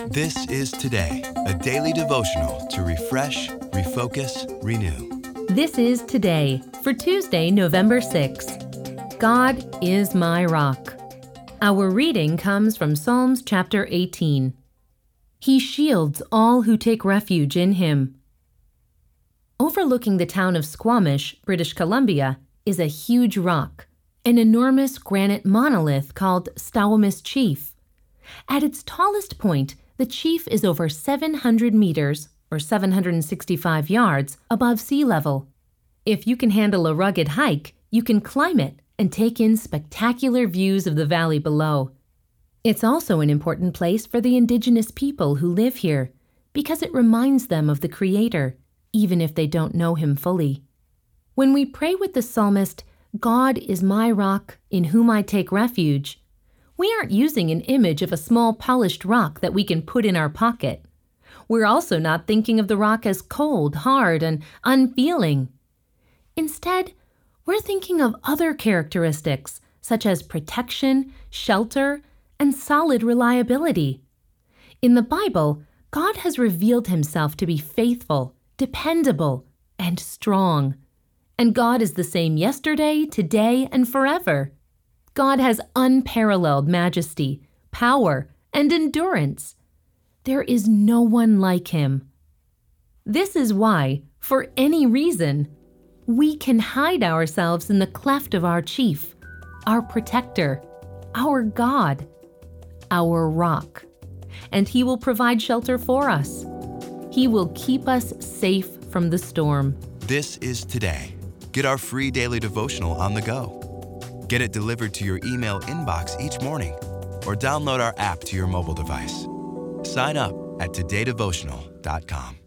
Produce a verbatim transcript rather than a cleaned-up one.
This is Today, a daily devotional to refresh, refocus, renew. This is Today for Tuesday, November sixth. God is my rock. Our reading comes from Psalms chapter eighteen. He shields all who take refuge in him. Overlooking the town of Squamish, British Columbia, is a huge rock, an enormous granite monolith called Squamish Chief. At its tallest point, the chief is over seven hundred meters, or seven hundred sixty-five yards, above sea level. If you can handle a rugged hike, you can climb it and take in spectacular views of the valley below. It's also an important place for the indigenous people who live here, because it reminds them of the Creator, even if they don't know Him fully. When we pray with the psalmist, "God is my rock, in whom I take refuge," we aren't using an image of a small polished rock that we can put in our pocket. We're also not thinking of the rock as cold, hard, and unfeeling. Instead, we're thinking of other characteristics, such as protection, shelter, and solid reliability. In the Bible, God has revealed Himself to be faithful, dependable, and strong. And God is the same yesterday, today, and forever. God has unparalleled majesty, power, and endurance. There is no one like Him. This is why, for any reason, we can hide ourselves in the cleft of our chief, our protector, our God, our rock, and He will provide shelter for us. He will keep us safe from the storm. This is Today. Get our free daily devotional on the go. Get it delivered to your email inbox each morning, or download our app to your mobile device. Sign up at today devotional dot com.